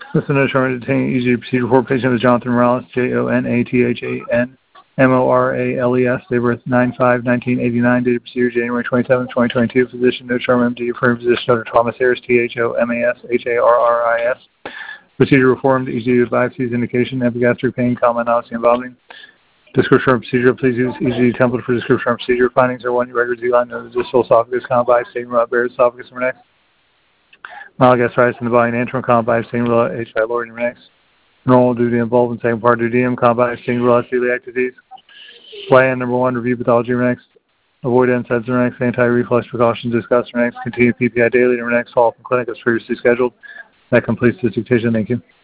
This is no determined detaining easy procedure for patient with Jonathan Morales, JONATHAN MORALES, date of birth 9/5/1989, date of procedure January 27, 2022. Physician, no term MD, affirmed physician Dr. Thomas Harris, THOMASHARRIS. Procedure reformed, EG biopsies indication, epigastric pain, nausea, and vomiting. Description of procedure, please use EG template for description of procedure. Findings are 1, record Z-line of the distal esophagus, biopsy, Barrett's esophagus, and next. Mild gastritis in the body, and antrum, biopsy, HI lower and next. Normal duty involvement, second part duodenum, biopsy, celiac disease. Plan number 1, review pathology, next. Avoid NSAIDs, next. Anti-reflux precautions discussed, next. Continue PPI daily, next. Follow up in clinic as previously scheduled. That completes this dictation. Thank you.